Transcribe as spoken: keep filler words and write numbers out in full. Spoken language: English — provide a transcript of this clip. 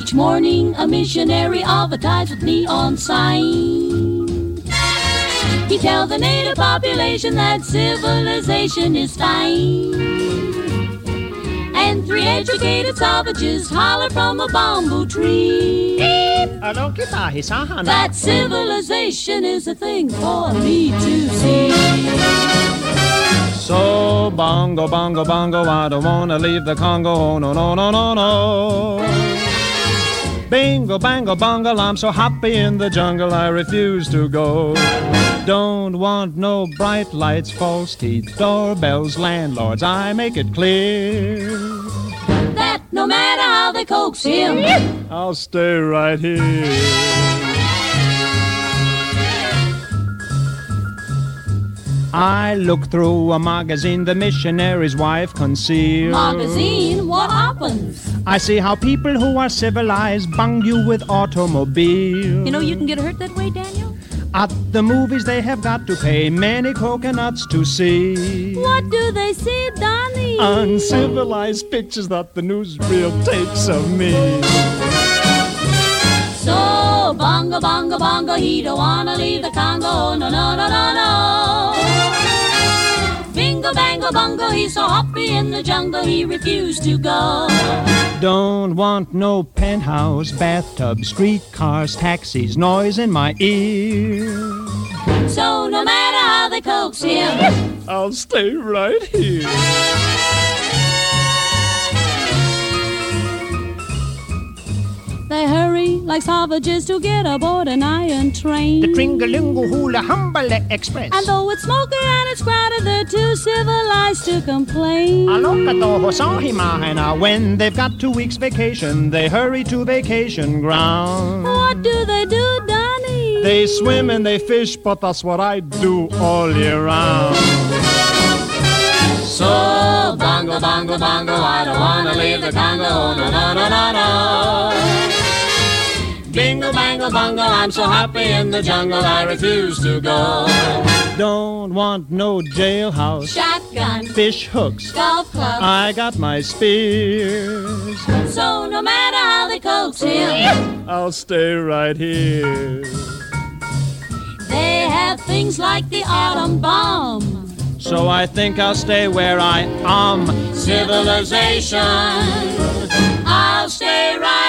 Each morning a missionary advertised with neon signs. He tells the native population that civilization is fine. And three educated savages holler from a bamboo tree that civilization is a thing for me to see. So bongo, bongo, bongo, I don't wanna leave the Congo, oh, no, no, no, no, no. Bingo, bango, bongo, I'm so happy in the jungle, I refuse to go. Don't want no bright lights, false teeth, doorbells, landlords, I make it clear that no matter how they coax him, I'll stay right here. I look through a magazine the missionary's wife concealed. Magazine? What happens? I see how people who are civilized bung you with automobiles. You know you can get hurt that way, Daniel? At the movies they have got to pay many coconuts to see. What do they see, Donnie? Uncivilized pictures that the newsreel takes of me. So, bongo, bongo, bongo, he don't wanna leave the Congo, no, no, no, no, no. Bingo, bango, bongo, he's so happy in the jungle, he refused to go. Don't want no penthouse, bathtub, streetcars, taxis, noise in my ear. So no matter how they coax him, I'll stay right here. They hurry like savages to get aboard an iron train. The Tringalingo-Hula-Humbala Express. And though it's smoky and it's crowded, they're too civilized to complain. When they've got two weeks vacation, they hurry to vacation ground. What do they do, Donnie? They swim and they fish, but that's what I do all year round. So, bongo, bongo, bongo, I don't wanna leave the Congo, no, no, no, no, no. Bingo, bango, bongo, I'm so happy in the jungle, I refuse to go. Don't want no jailhouse, shotgun, fish hooks, golf club. I got my spears. So no matter how they coax him, I'll stay right here. They have things like the atom bomb. So I think I'll stay where I am. Civilization, I'll stay right